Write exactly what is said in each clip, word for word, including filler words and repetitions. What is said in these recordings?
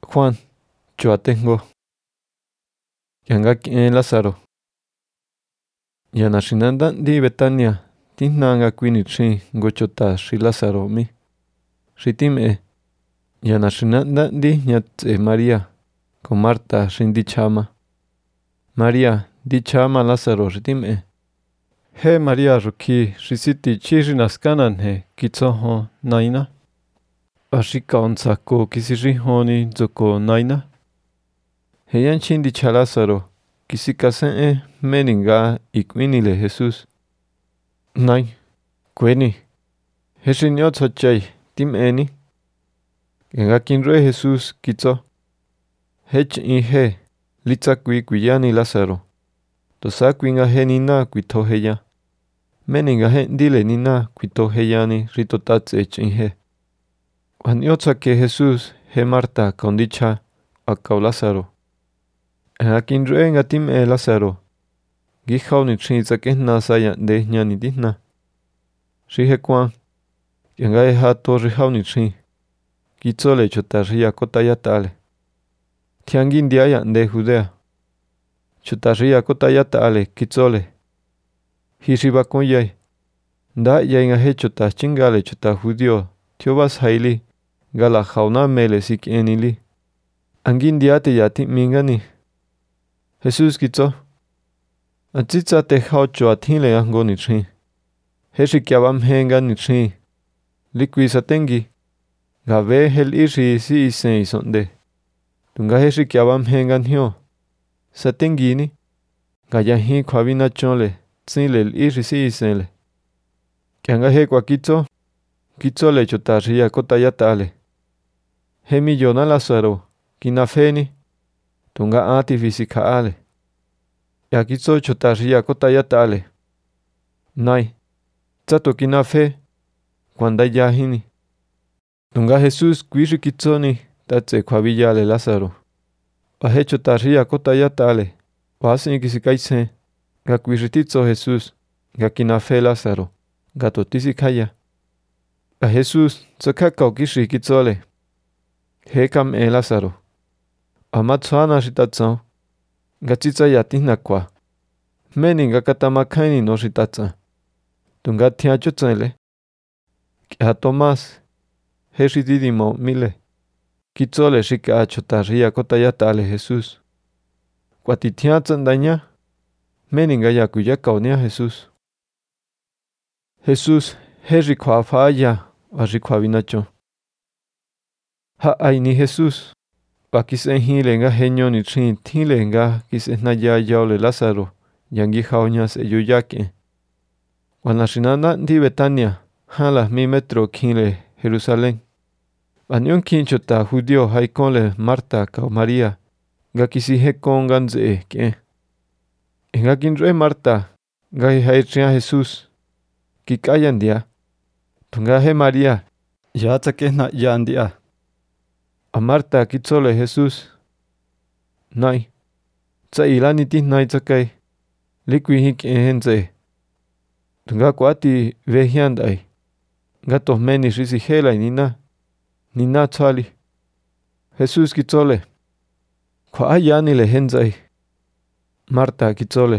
Juan, choa tengo. Yanga kien Lázaro. Yana shinanda di Betania. Tihnanga kwini chi ngochota shi Lázaro mi. Shitime. Yana shinanda di nyatse María. Con Marta shindi chama. María di chama Lázaro shitime. He María ruki shisiti chiri naskanan he kitsoho naina. Ashika onsako kisirihoni zoko naina. Heyan chindi cha Lázaro. Kisikasen e meninga ikwinile Jesús. Nai. Kweni. Heshinyot hochay. Tim eni. Genga kinre Jesús kitso. Hech inhe. Litza kwi kwiyani Lázaro. Tosa kwinga he nina kwito heya. Meninga he dile nina kwito heyani ritotats ech inhe. Wanyotsa ke Jesús he Marta kondicha akau Lázaro. Genga kinre nga tim e Lázaro. Gijau ni chinza ke nasaya de nyani dihna. Shihe kwan. Genga e hato rihau ni chin. Kitzole chota ria kota yatale. Tiangin diaya de Judea. Chota ria kota yatale kitzole. Hishiba konyay. Da ya nga he chota chingale chota judio. Tiobas haili. Gala jauna mele sik enili. Angin diate yati mingani. Jesús kitzo. Atzitza te haucho atinle ango ni chin. Heshi kiabam henga ni chin. Liquisa tengi. Gabe hel iri si isen isonde. Tunga heshi kiabam henga nyo. Sa tengini. Gaya hi kwa vina chonle. Tsinle el iri si isenle. Kianga he kwa kitzo. Kitzo le chota ria kota yatale. Hemi yona Lázaro. Kina feni. Tunga ati fisika ale. Ya kitzo chota ria kota yatale. Nai. Tsato kina fe. Kwanda yahini. Tunga Jesús kwishi kitzoni. Tatse kwa villale Lázaro. Wahe chota ria kota yatale. Wasin kisikaisen. Ga kwishi titzo Jesús. Ga kina fe Lázaro. Ga totisikaya. Ga Jesús tsakakau kishi kitzole. Hekam e Lázaro. Amatsuana shitatsan. Ga tsitsa yatina kwa. Meni ga katamakaini no shitatsan. Tunga tiacho tsenle. Kia Tomás. Heshi didimo mile. Kitzole shika chota ria kota yatale Jesús. Kuatitiatsan daña. Meninga yakuya kaunia Jesús. Jesús heshi kwa faya. Washi kwa vinacho. Ha aini Jesús. Wakisen hilenga henyo ni chin tilenga kisesna ya yaule Lázaro. Yangi jauñas eyuyake. Wanashinana di Betania. Hala mi metro kinle Jerusalén. Banyon kinchota judio haikonle Marta kao María. Ga kisi hekon ganze ke. Enga kinre Marta. Ga haitria Jesús. Kikayan dia. Tunga he María. Ya tsakesna yandia. A Marta kitzole Jesús. Nai. Tsa ilani tihnai tsakai. Likwi hik ehenze. Tunga kuati vehiandai. Gatos meni risi hela nina. Nina tsali. Jesús kitzole. Kwa ayani le henzai. Marta kitzole.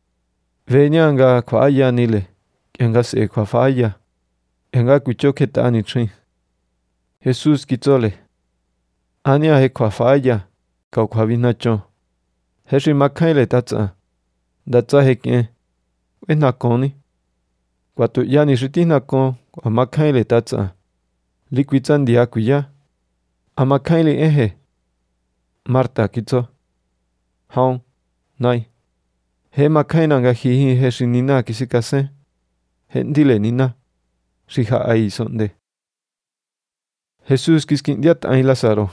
Veñanga kwa ayani le. Kianga se kwa faya. Kianga kuchoke tani chin. Jesús kitzole. Ania he kwa faya. Kau kwa vinacho. Heshi makaile tatsa. Datsa he kien. Wena koni. Kwa tu yani shitina kon. Kwa makaile tatsa. Liquitzan diakuya. Amakaile ehe. Marta kitzo. Haun. Nai. He makaina nga hihi heshi nina kisikase. Hendile nina. Shiha ai sonde. Jesús kiskindiat ai Lázaro.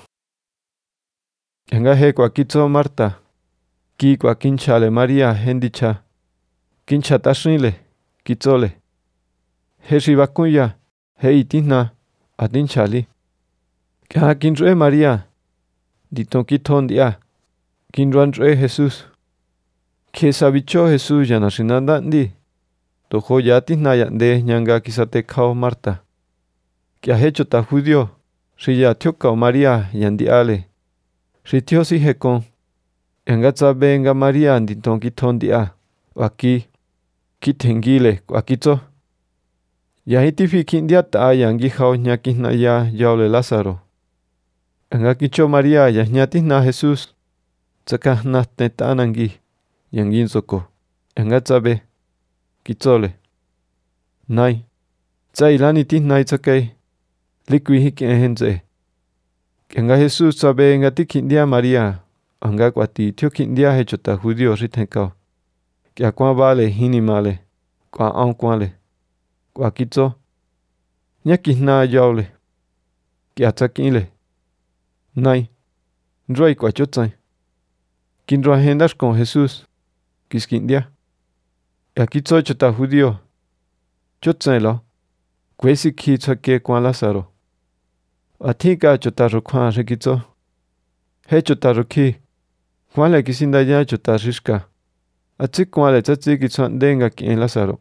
Nga he kwa kitzo Marta. Ki kwa kinchale María hendicha. Kincha tashinle. Kitzole. Heshi bakuya. He itina. Adinchali. Kya kinre María. Diton kiton dia. Kinruanre Jesús. Que sabicho Jesús ya nashinanda di. Tojo yati naya de nyanga kisate kao Marta. Que ha hecho ta judío. Si ya tioka María yandi ale. Xi thio si hekon. Anga tsabe nga Maria ndinton kiton dia. Waki. Kitengile wakitso. Ya hitifi kindia ta yangi hao nyakina ya yaule Lázaro. Anga kicho Maria ya nyatina Jesús. Tsaka na tetanangi. Yangin soko. Anga tsabe. Kitsole. Nai. Tsailani tinai tsakai. Likwi hiki ehenze. Anga Jesús tsabe anga tikindia Maria. Anga kwati tio kindia hechota judío ritenkao. Kia kwa vale hini male. Kwa aun kwale. Kwa kitso. Nyakina yaule. Kia tsakile. Nai. Ndroi kwa chotsai. Kindroa hendash con Jesús. Kiskindia. Ya kitso chota judío. Chotsai lo. Kwesi ki tsake kwa Lázaro. Atika chota rukwa rekitso. He chota ruki. Kwale kisinda ya chota rishka. Atsik kwale tsatsi kitsuan denga ki en Lázaro.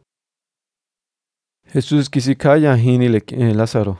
Jesús kisikaya hini le ki en Lázaro.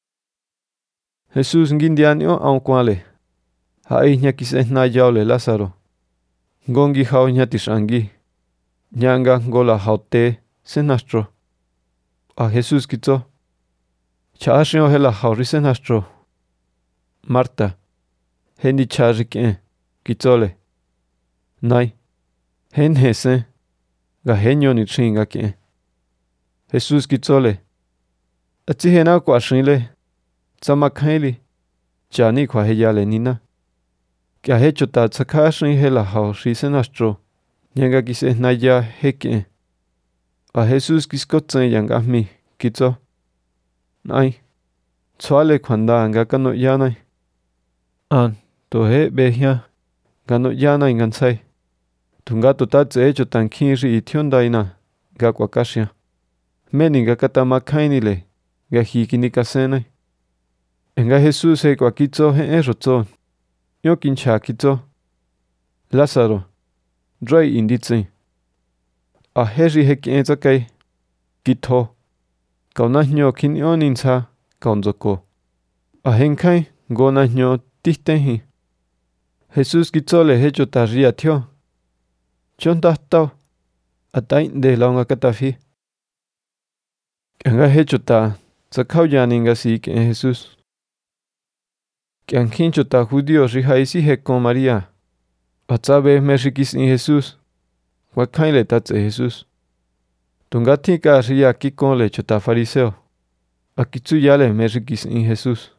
Jesús ngindianio aun kwale. Hai nya kisehna yaule Lázaro. Ngongi hao nya tishangi. Nyanga ngola haute senastro. A Jesús kitso. Chashio hela hauri senastro. Marta. Hendi charik en. Kitsole. Nai. Hen hesen. Ga henyo ni chinga ki. Jesús kitsole. Atsi hena kwa shinle. Tsama kaili. Chani kwa heyale nina. Kia hecho ta tsakashin hela hao shi senastro. Nyanga kise naya heke. A Jesús kiskotsen yanga mi. Kitso. Nai. Tsuale kwanda anga kano yanai. An. Tohe behia. Gano yanai ngansai. Tunga totatse hecho tan kinri itiondaina. Ga kwa kashia. Meni ga katama kainile. Ga hikini kasenai. Enga Jesús he kwa kitso he erotso. Yo kincha kitso. Lázaro. Droi inditsi. A heri he kien tsakai. Kitho. Kauna nyo kinyo ninsa. Kaunzoko. A henkai. Gona nyo tihtehi. Jesús kitsole hecho taria tio. Chonta tau. Atain de launga katafi. Enga hecho ta. Tsakau yaninga si ke Jesús. Kian kincho ta judío rihaisi he con María. Atsabe merikis in Jesús. Wakaile tatse Jesús. Tungatika ria kikon le chota fariseo. Akitsu yale merikis in Jesús.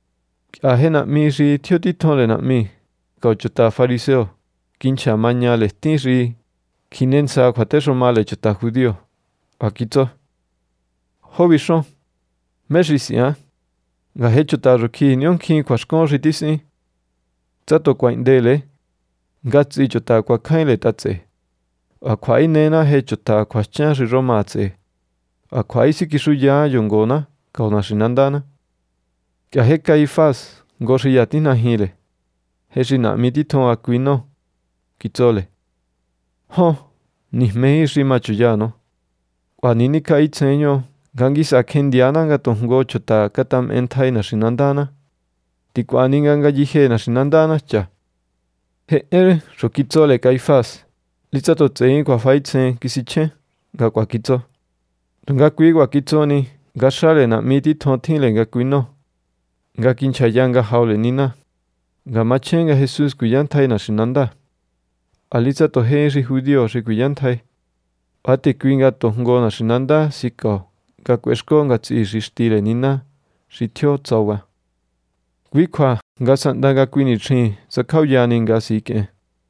Ahena mi ri tiotiton le na mi. Kau chota fariseo. Kincha maña le tin ri. Kinensa kwatesho male chota judío. Akitso. Hobishon. Merisi ah. Ga hecho ta ruki nyon kin kwa shkon ritisi. Tsato kwa indele. Gatsi chota kwa kaile tatse. A kwa inena hecho ta kwa chanri romatse. A kwa isi kishu ya yongona. Kauna shinandana. Kia heka ifas. Goshi yatina hile. Heshi na mititon akuino. Kitsole. Ho. Nismehi rimachuyano. Kwa nini ka itsenyo. Gangisa kendiana nga tongo chota katam entai na shinandana. Tikwani nga jihe na shinandana cha. He ere rokitsole kaifas. Litsato tsein kwa faitsen kisiche. Ga kwa kitso. Nga kui kwa kitso ni. Ga shale na miti tontinle nga kuino. Nga kinchayanga haule nina. Ga machenga Jesús kuyantai na shinanda. Alitsato henri judío ri kuyantai. Ate kui nga tongo na shinanda sikao. Ga kweshko nga tsi rishtile nina. Ritio tsawa. Kui kwa nga sanda nga kui ni chin. Sakau yani nga sike.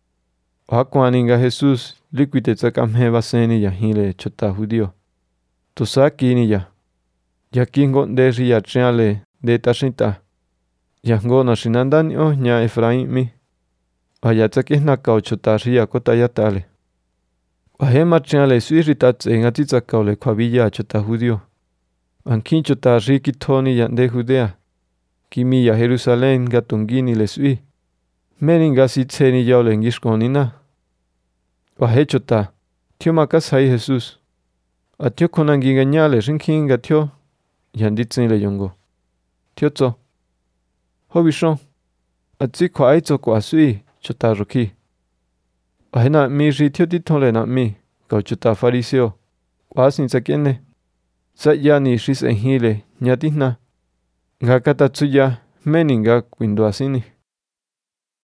Hakwani nga Jesús. Likwite tsakamhe baseni ya hile chota judío. Tosaki ni ya. Ya kingo de ria triale de tashinta. Ya ngo na shinandan o nya Efraim mi. Aya tsakis na kao chota ria kota yatale. Ahema triale suiritatse nga titsakao le kwa villa chota judío. Ankin chota riki toni yande Judea. Kimi ya Jerusalén gatungini le sui. Meninga sitseni yao le ngishkonina. Ahe chota. Tio makas hai Jesús. Atio konangi gañale rinkinga tio. Yanditsen le yongo. Tio tso. Hobishon. Atzi khoai cho kwa sui chuta roki. Ahena mi ri thio ti thole na mi kau chuta fariseo. Kwasin sakene. Sa ya ni ris ehile nya tihna. Nga kata tsuya meninga kwindua sini.